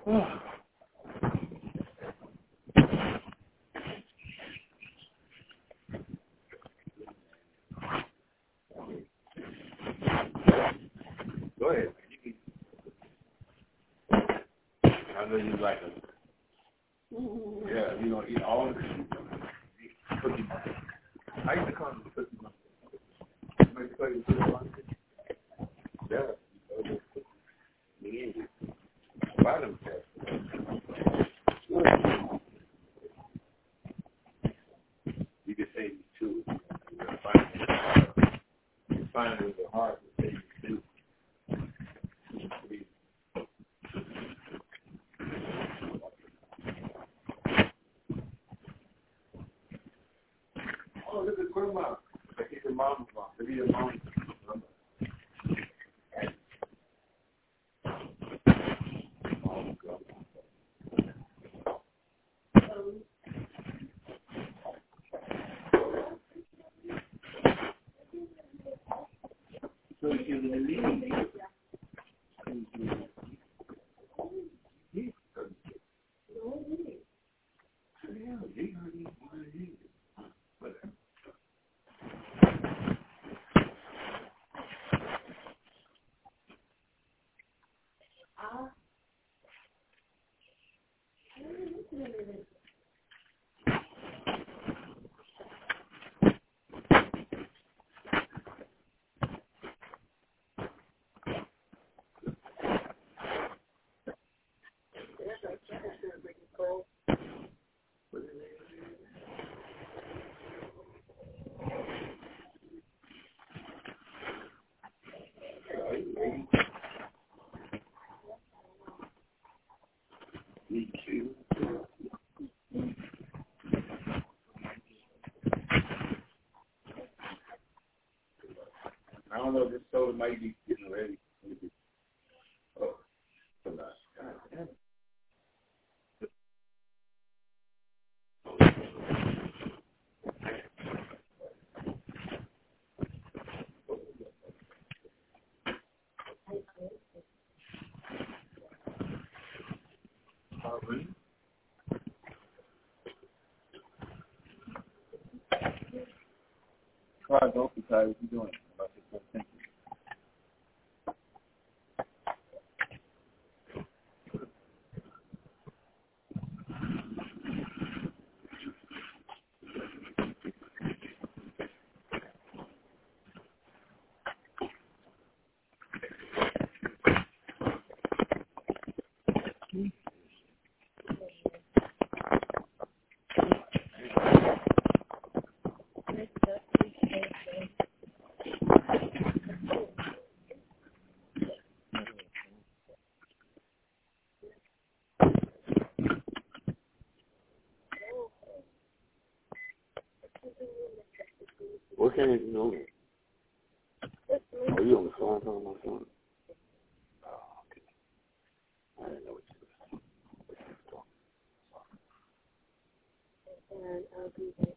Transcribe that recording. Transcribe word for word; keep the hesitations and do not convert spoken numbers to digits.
Go ahead. I know you like it. Yeah, you know, eat all of it. Cookie monster. I used to call it the cookie monster. Make you play with cookie monster? Yeah. Yeah. Buy them cats. You can say two. You're fine. You're fine with the heart to say two. Oh, look at grandma. Look at your mom's mom. Look at your mom's mom. So you're going to leave. I don't know if this soda might be getting ready. Oh, so nice. God damn it. Oh, really? Try to go for what you doing? About this whole thing. What can you know? Are you on the phone talking about something? Oh, okay. I didn't know what you were talking. And I'll be there.